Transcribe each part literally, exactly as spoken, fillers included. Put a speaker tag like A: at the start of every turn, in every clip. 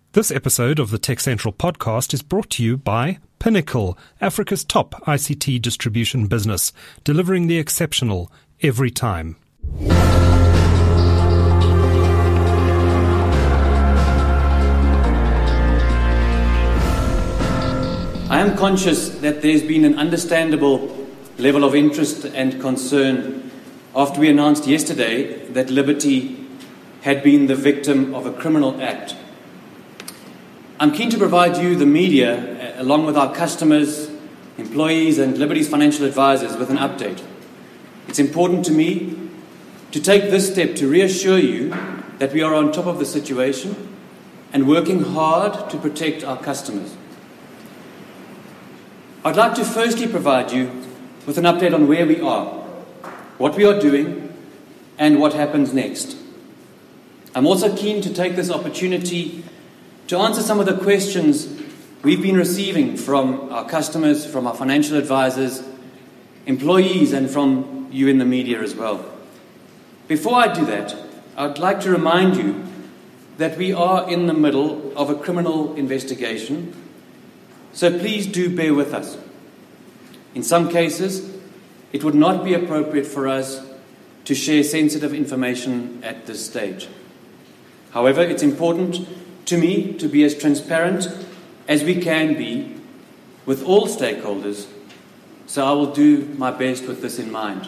A: This episode of the Tech Central podcast is brought to you by Pinnacle, Africa's top I C T distribution business, delivering the exceptional every time.
B: I am conscious that there's been an understandable level of interest and concern after we announced yesterday that Liberty had been the victim of a criminal act. I'm keen to provide you, the media, along with our customers, employees and Liberty's financial advisors with an update. It's important to me to take this step to reassure you that we are on top of the situation and working hard to protect our customers. I'd like to firstly provide you with an update on where we are, what we are doing, and what happens next. I'm also keen to take this opportunity to answer some of the questions we've been receiving from our customers, from our financial advisors, employees, and from you in the media as well. Before I do that, I'd like to remind you that we are in the middle of a criminal investigation, so please do bear with us. In some cases, it would not be appropriate for us to share sensitive information at this stage. However, it's important to me to be as transparent as we can be with all stakeholders, so I will do my best with this in mind.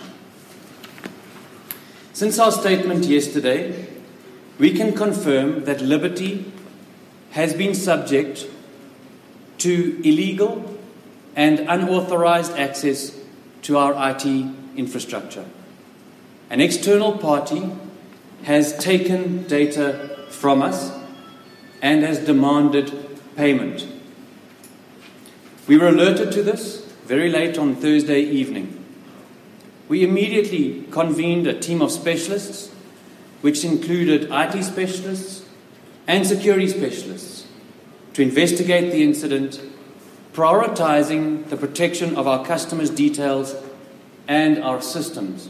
B: Since our statement yesterday, we can confirm that Liberty has been subject to illegal and unauthorized access to our I T infrastructure. An external party has taken data from us and has demanded payment. We were alerted to this very late on Thursday evening. We immediately convened a team of specialists, which included I T specialists and security specialists, to investigate the incident, prioritizing the protection of our customers' details and our systems.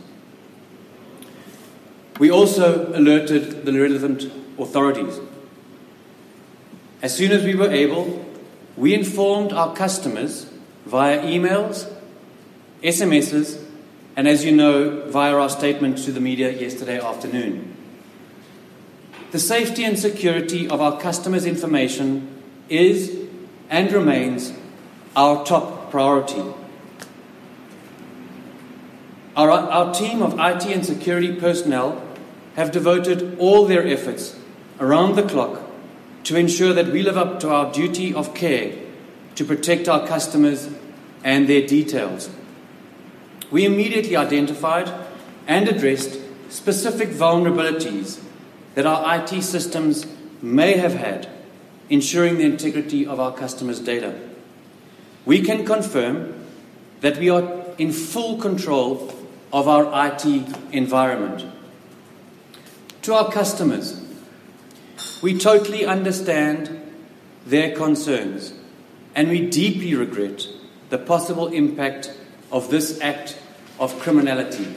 B: We also alerted the relevant authorities. As soon as we were able, we informed our customers via emails, S M Ses, and as you know, via our statement to the media yesterday afternoon. The safety and security of our customers' information is and remains our top priority. Our, our team of I T and security personnel have devoted all their efforts around the clock to ensure that we live up to our duty of care to protect our customers and their details. We immediately identified and addressed specific vulnerabilities that our I T systems may have had, ensuring the integrity of our customers' data. We can confirm that we are in full control of our I T environment. To our customers, we totally understand their concerns, and we deeply regret the possible impact of this act of criminality.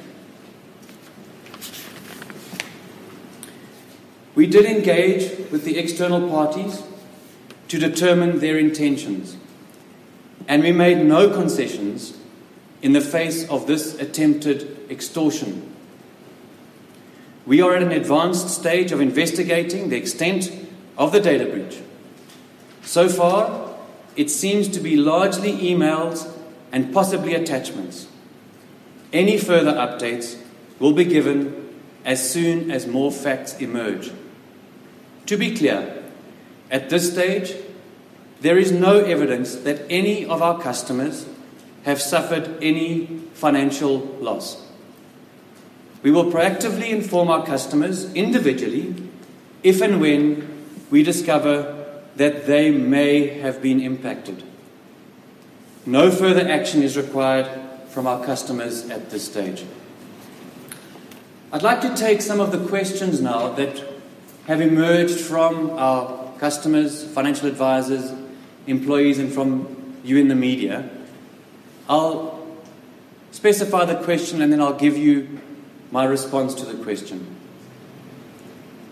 B: We did engage with the external parties to determine their intentions, and we made no concessions in the face of this attempted extortion. We are at an advanced stage of investigating the extent of the data breach. So far, it seems to be largely emails and possibly attachments. Any further updates will be given as soon as more facts emerge. To be clear, at this stage, there is no evidence that any of our customers have suffered any financial loss. We will proactively inform our customers individually if and when we discover that they may have been impacted. No further action is required from our customers at this stage. I'd like to take some of the questions now that have emerged from our customers, financial advisors, employees, and from you in the media. I'll specify the question and then I'll give you my response to the question.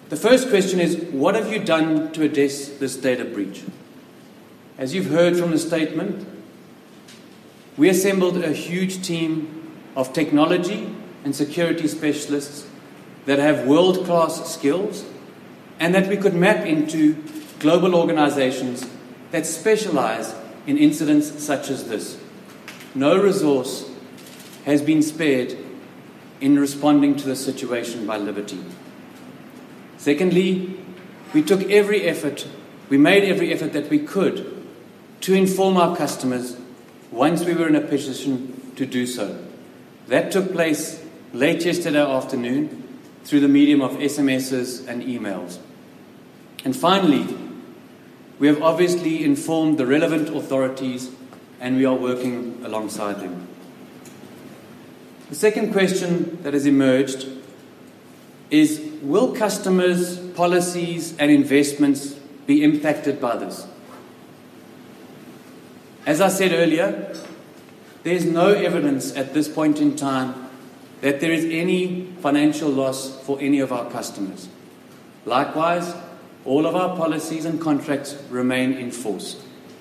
B: The first question is, what have you done to address this data breach? As you've heard from the statement, we assembled a huge team of technology and security specialists that have world-class skills and that we could map into global organizations that specialize in incidents such as this. No resource has been spared in responding to the situation by Liberty. Secondly, we took every effort, we made every effort that we could to inform our customers once we were in a position to do so. That took place late yesterday afternoon through the medium of S M Ses and emails. And finally, we have obviously informed the relevant authorities and we are working alongside them. The second question that has emerged is, will customers' policies and investments be impacted by this? As I said earlier, there is no evidence at this point in time that there is any financial loss for any of our customers. Likewise, all of our policies and contracts remain in force.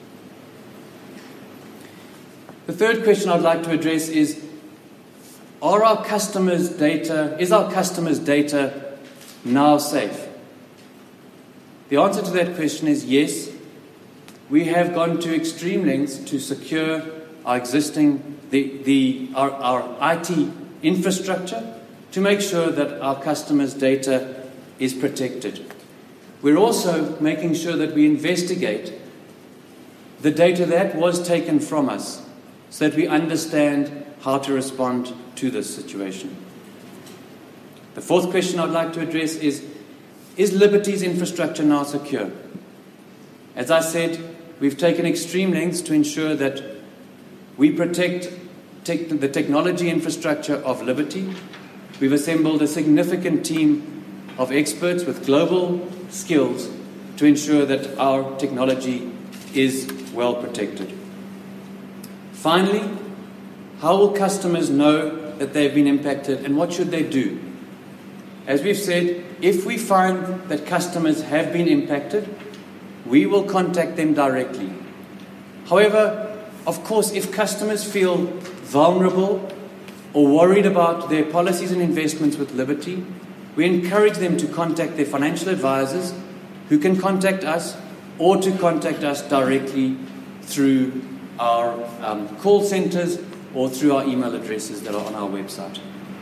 B: The third question I'd like to address is, are our customers' data, is our customers' data now safe? The answer to that question is yes. We have gone to extreme lengths to secure our existing, the, the, our, our I T infrastructure to make sure that our customers' data is protected. We're also making sure that we investigate the data that was taken from us so that we understand how to respond to this situation. The fourth question I'd like to address is, is Liberty's infrastructure now secure? As I said, we've taken extreme lengths to ensure that we protect tech, the technology infrastructure of Liberty. We've assembled a significant team of experts with global skills to ensure that our technology is well protected. Finally, how will customers know that they've been impacted and what should they do? As we've said, if we find that customers have been impacted, we will contact them directly. However, of course, if customers feel vulnerable or worried about their policies and investments with Liberty, we encourage them to contact their financial advisors, who can contact us, or to contact us directly through our um, call centers or through our email addresses that are on our website.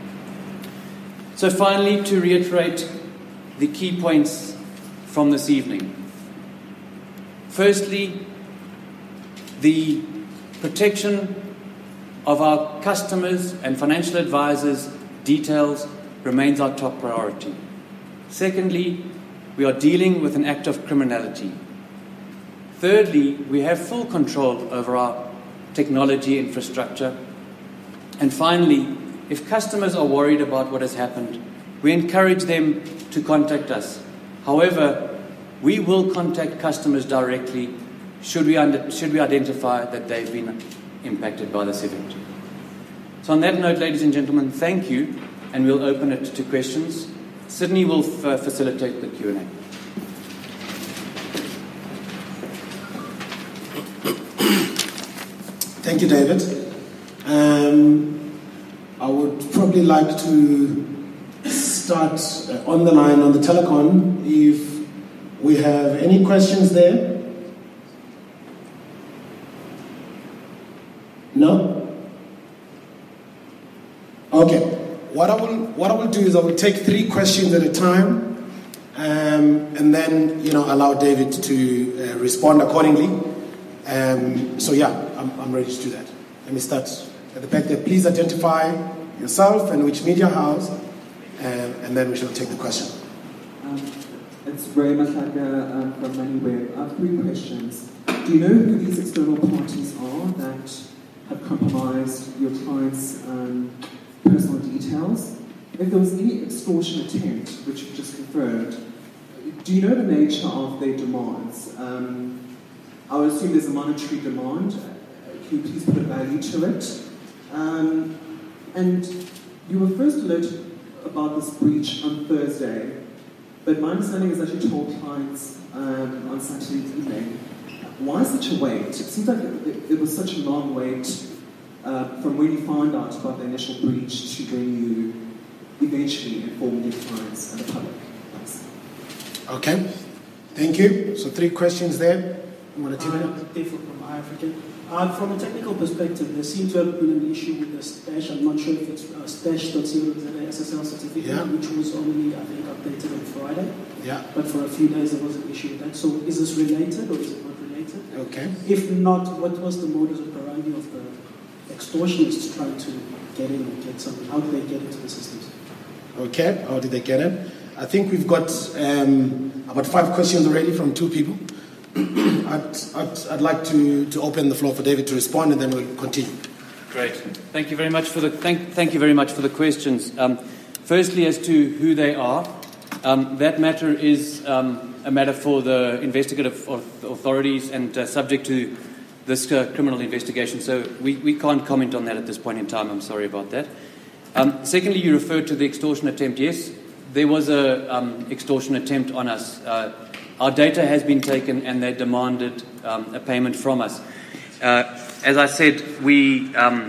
B: So finally, to reiterate the key points from this evening. Firstly, the protection of our customers and financial advisors' details remains our top priority. Secondly, we are dealing with an act of criminality. Thirdly, we have full control over our technology infrastructure. And finally, if customers are worried about what has happened, we encourage them to contact us. However, we will contact customers directly should we, under, should we identify that they've been impacted by this event. So on that note, ladies and gentlemen, thank you, and we'll open it to questions. Sydney will f- facilitate the Q and A.
C: Thank you, David. Um, I would probably like to start uh, on the line on the telecom. If we have any questions there? No? Okay. What I will what I will do is I will take three questions at a time, um, and then you know allow David to uh, respond accordingly. Um, so yeah, I'm, I'm ready to do that. Let me start at the back there. Please identify yourself and which media house, um, and then we shall take the question.
D: Um, it's Ray Mahlaga um, from MoneyWeb. I have three questions. Do you know who these external parties are that have compromised your clients' um, personal details? If there was any extortion attempt, which you just confirmed, do you know the nature of their demands? Um, I would assume there's a monetary demand. Can you please put a value to it? Um, and you were first alerted about this breach on Thursday. But my understanding is that you told clients um, on Saturday evening. Why such a wait? It seems like it, it, it was such a long wait uh, from when you found out about the initial breach to when you eventually informed your clients and the public. Thanks.
C: Okay, thank you. So three questions there. You want to take it up?
E: I'm Dave from iAfrican. Uh, from a technical perspective, there seems to have been an issue with the stash. I'm not sure if it's uh, stash dot co dot z a S S L certificate,
C: Yeah.
E: which was only, I think, updated on Friday.
C: Yeah.
E: But for a few days there was an issue with that. So is this related or is it not related?
C: Okay.
E: If not, what was the modus operandi of the extortionists trying to get in and get something? How did they get into the systems?
C: Okay, how did they get in? I think we've got um, about five questions already from two people. I'd, I'd, I'd like to, to open the floor for David to respond, and then we'll continue.
B: Great. Thank you very much for the thank, thank you very much for the questions. Um, firstly, as to who they are, um, that matter is um, a matter for the investigative authorities and uh, subject to this uh, criminal investigation. So we, we can't comment on that at this point in time. I'm sorry about that. Um, secondly, you referred to the extortion attempt. Yes, there was a um, extortion attempt on us. Uh, Our data has been taken and they demanded um, a payment from us. Uh, as I said, we, um,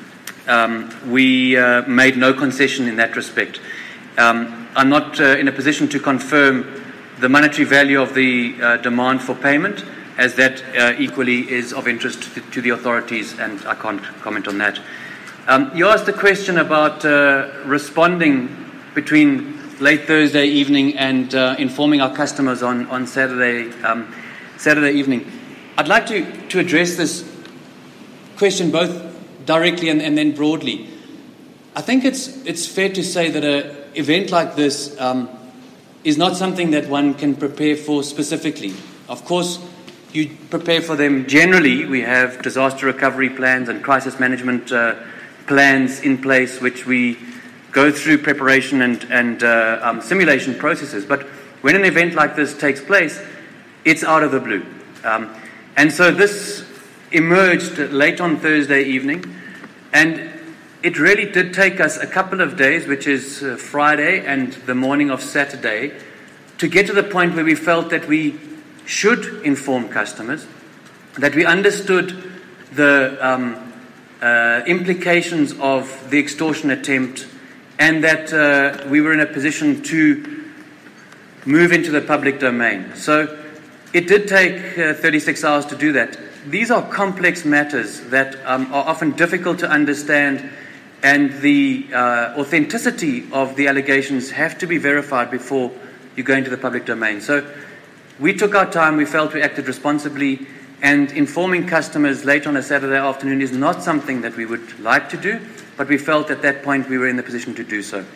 B: um, we uh, made no concession in that respect. Um, I'm not uh, in a position to confirm the monetary value of the uh, demand for payment, as that uh, equally is of interest to, to the authorities, and I can't comment on that. Um, you asked a question about uh, responding between late Thursday evening and uh, informing our customers on, on Saturday, um, Saturday evening. I'd like to, to address this question both directly and, and then broadly. I think it's, it's fair to say that an event like this um, is not something that one can prepare for specifically. Of course, you prepare for them generally. We have disaster recovery plans and crisis management uh, plans in place, which we go through preparation and, and uh, um, simulation processes. But when an event like this takes place, it's out of the blue. Um, and so this emerged late on Thursday evening, and it really did take us a couple of days, which is uh, Friday and the morning of Saturday, to get to the point where we felt that we should inform customers, that we understood the um, uh, implications of the extortion attempt, and that uh, we were in a position to move into the public domain. So it did take uh, thirty-six hours to do that. These are complex matters that um, are often difficult to understand, and the uh, authenticity of the allegations have to be verified before you go into the public domain. So we took our time, we felt we acted responsibly, and informing customers late on a Saturday afternoon is not something that we would like to do, but we felt at that point we were in the position to do so.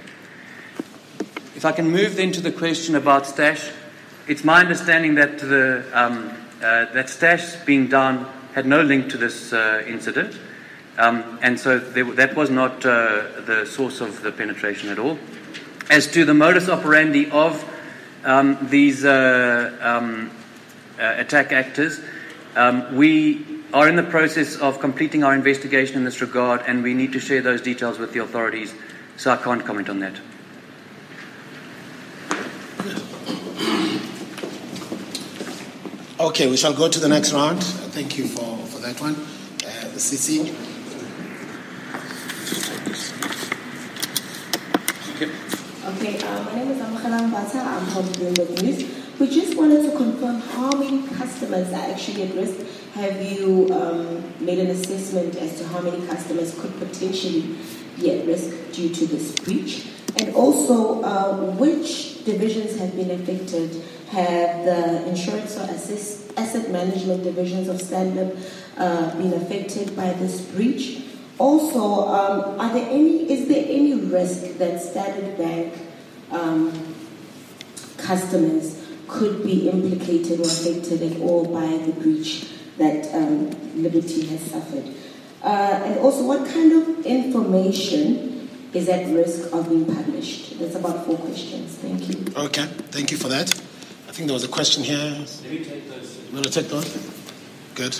B: If I can move then to the question about Stash, it's my understanding that the um, uh, that Stash being down had no link to this uh, incident, um, and so there, that was not uh, the source of the penetration at all. As to the modus operandi of um, these uh, um, uh, attack actors, um, we are in the process of completing our investigation in this regard, and we need to share those details with the authorities, so I can't comment on that.
C: Okay, we shall go to the next round. Thank you for, for that one. Uh, the C C.
F: Okay, uh, my name is Amakhalang Bata. I'm from Bloomberg News. We just wanted to confirm how many customers are actually at risk. Have you um, made an assessment as to how many customers could potentially be at risk due to this breach? And also, uh, which divisions have been affected? Have the insurance or assess- asset management divisions of Standard uh, been affected by this breach? Also, um, are there any? Is there any risk that Standard Bank um, customers could be implicated or affected at all by the breach that um, Liberty has suffered? Uh, and also, what kind of information is at risk of being published? That's about four questions. Thank you.
C: Okay, thank you for that. I think there was a question here.
B: Let me take those.
C: You want to take those? Good.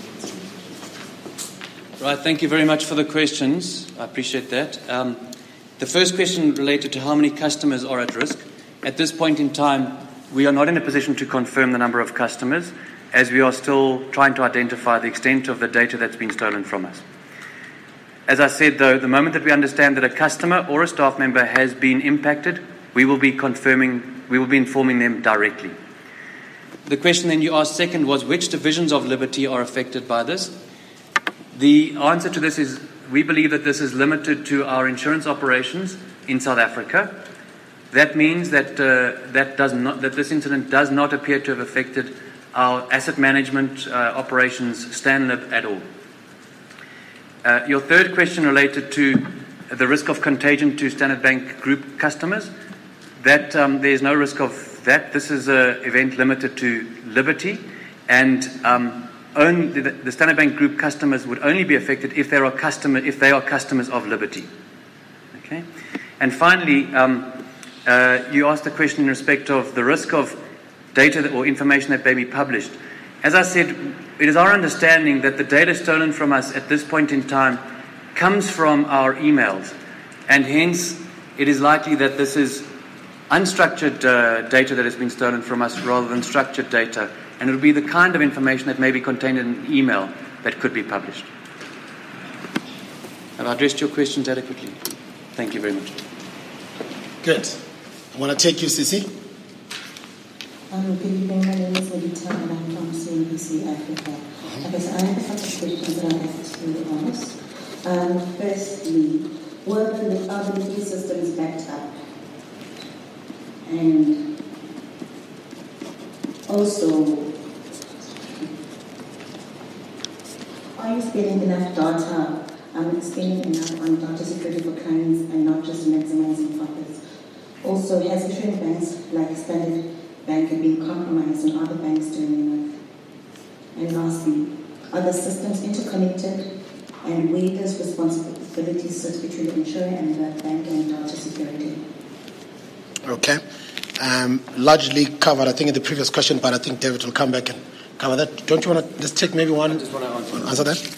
B: Right, thank you very much for the questions. I appreciate that. Um, The first question related to how many customers are at risk. At this point in time, we are not in a position to confirm the number of customers, as we are still trying to identify the extent of the data that's been stolen from us. As I said, though, the moment that we understand that a customer or a staff member has been impacted, we will be confirming, we will be informing them directly. The question then you asked second was, which divisions of Liberty are affected by this? The answer to this is, we believe that this is limited to our insurance operations in South Africa. That means that uh, that does not, that this incident does not appear to have affected our asset management uh, operations, Stanlib, at all. Uh, your third question related to the risk of contagion to Standard Bank Group customers. That um, there is no risk of that. This is an event limited to Liberty, and um, only the, the Standard Bank Group customers would only be affected if they are customer if they are customers of Liberty. Okay, and finally, um, uh, you asked a question in respect of the risk of data that, or information that may be published. As I said, it is our understanding that the data stolen from us at this point in time comes from our emails, and hence it is likely that this is unstructured uh, data that has been stolen from us rather than structured data, and it will be the kind of information that may be contained in an email that could be published. Have I addressed your questions adequately? Thank you very much.
C: Good. I want to take you, Sisi.
F: Um, good evening, my name is Melita and I'm from C N B C Africa. I guess I have a couple of questions that I'd like to ask. Um, firstly, were the other key systems backed up? And also, are you spending enough data, um, spending enough on data security for clients and not just maximizing profits? Also, has insurance banks like Standard Bank have been compromised and other banks doing enough? And lastly, are the systems interconnected, and where does responsibility sit between the insurer and the bank and data security?
C: Okay. Um, largely covered, I think, in the previous question, but I think David will come back and cover that. Don't you want to just take maybe one?
B: I just want to answer,
C: answer that.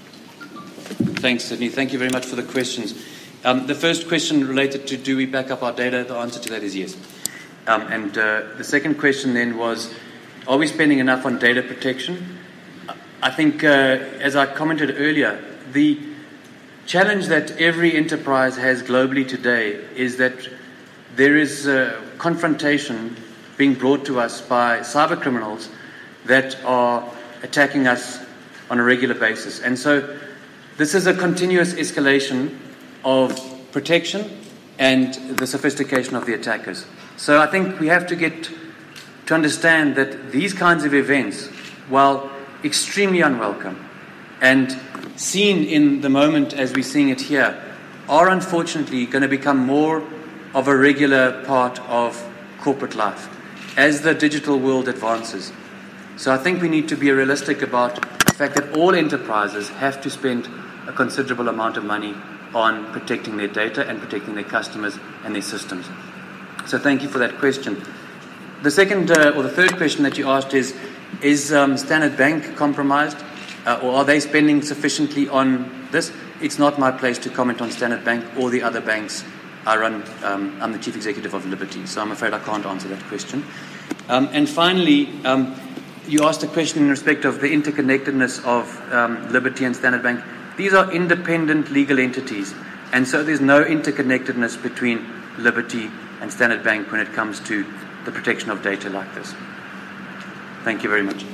B: Thanks, Sydney. Thank you very much for the questions. Um, the first question related to do we back up our data? The answer to that is yes. Um, and uh, the second question then was, are we spending enough on data protection? I think, uh, as I commented earlier, the challenge that every enterprise has globally today is that there is uh, confrontation being brought to us by cyber criminals that are attacking us on a regular basis. And so this is a continuous escalation of protection and the sophistication of the attackers. So I think we have to get to understand that these kinds of events, while extremely unwelcome and seen in the moment as we're seeing it here, are unfortunately going to become more of a regular part of corporate life as the digital world advances. So I think we need to be realistic about the fact that all enterprises have to spend a considerable amount of money on protecting their data and protecting their customers and their systems. So thank you for that question. The second uh, or the third question that you asked is, is um, Standard Bank compromised uh, or are they spending sufficiently on this? It's not my place to comment on Standard Bank or the other banks. I run, um, I'm the Chief Executive of Liberty, so I'm afraid I can't answer that question. Um, and finally, um, you asked a question in respect of the interconnectedness of um, Liberty and Standard Bank. These are independent legal entities, and so there's no interconnectedness between Liberty and Standard Bank when it comes to the protection of data like this. Thank you very much.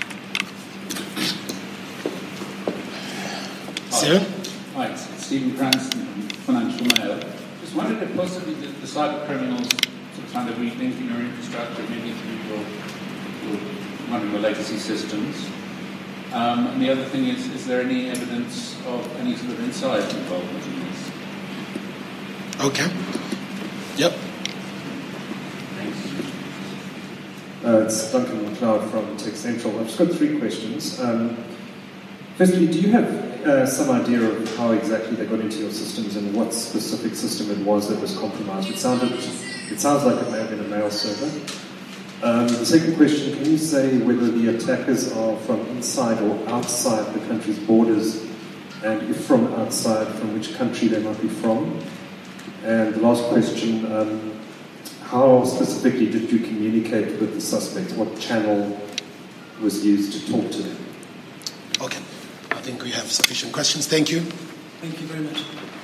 C: Sir?
G: Hi, it's Stephen Cranston from Financial Mail. Just wondered if possibly the, the cyber criminals sort of kind of rethinking your infrastructure, maybe through your, your running your legacy systems. Um, and the other thing is, is there any evidence of any sort of inside involvement in this?
C: Okay. Yep.
G: Thanks.
H: Uh, it's Duncan McLeod from Tech Central. I've just got three questions. Um, firstly, do you have uh, some idea of how exactly they got into your systems and what specific system it was that was compromised? It sounded, it sounds like it may have been a mail server. Um, the second question, can you say whether the attackers are from inside or outside the country's borders, and if from outside, from which country they might be from? And the last question, um, how specifically did you communicate with the suspects? What channel was used to talk to them?
C: Okay, I think we have sufficient questions. Thank you.
E: Thank you very much.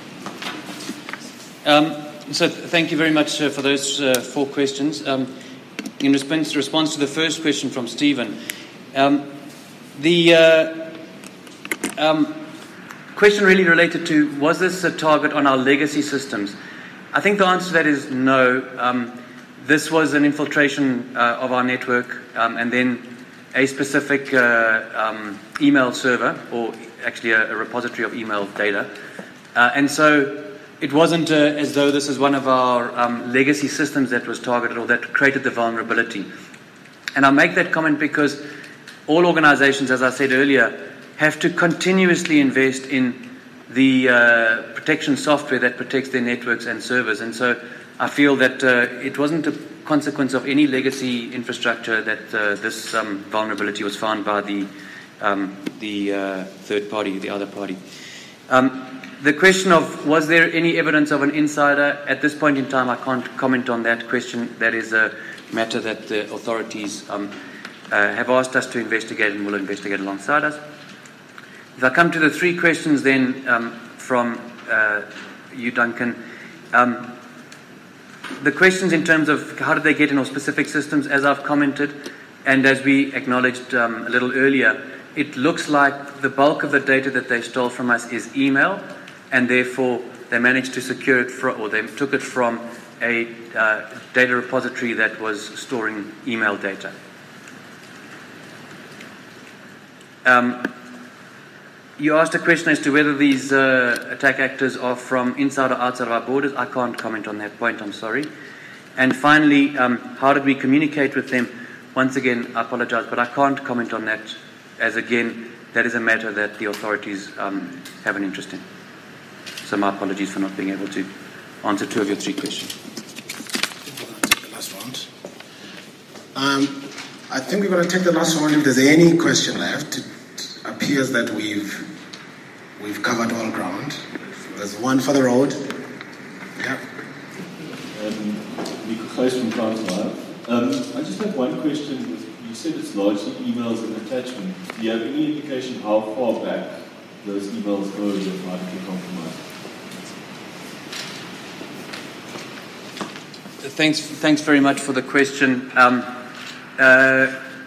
B: Um, so, th- thank you very much uh, for those uh, four questions. Um, in response, response to the first question from Stephen, um, the uh, um, question really related to, was this a target on our legacy systems? I think the answer to that is no. Um, this was an infiltration uh, of our network, um, and then a specific uh, um, email server, or actually a, a repository of email data. Uh, and so it wasn't uh, as though this is one of our um, legacy systems that was targeted or that created the vulnerability. And I make that comment because all organizations, as I said earlier, have to continuously invest in the uh, protection software that protects their networks and servers. And so I feel that uh, it wasn't a consequence of any legacy infrastructure that uh, this um, vulnerability was found by the um, the uh, third party, the other party. Um, the question of, was there any evidence of an insider? At this point in time, I can't comment on that question. That is a matter that the authorities um, uh, have asked us to investigate and will investigate alongside us. If I come to the three questions then um, from uh, you, Duncan, um, the questions in terms of how did they get in our specific systems, as I've commented, and as we acknowledged um, a little earlier, it looks like the bulk of the data that they stole from us is email, and therefore they managed to secure it, from, or they took it from a uh, data repository that was storing email data. Um, You asked a question as to whether these uh, attack actors are from inside or outside of our borders. I can't comment on that point, I'm sorry. And finally, um, how did we communicate with them? Once again, I apologize, but I can't comment on that, as again, that is a matter that the authorities um, have an interest in. So my apologies for not being able to answer two of your three questions.
C: We're going to take the last round. Um, I think we're going to take the last round if there's any question left. It appears that we've we've covered all ground. There's one for the road. Yeah.
I: Um, Nico Gijs from Translive. Um, I just have one question. You said it's largely emails and attachment. Do you have any indication how far back those emails go that might be compromised?
B: Thanks, thanks very much for the question. Um, uh,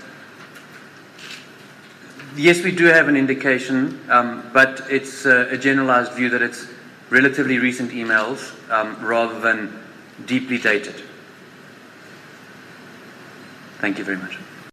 B: yes, we do have an indication, um, but it's uh, a generalized view that it's relatively recent emails um, rather than deeply dated. Thank you very much.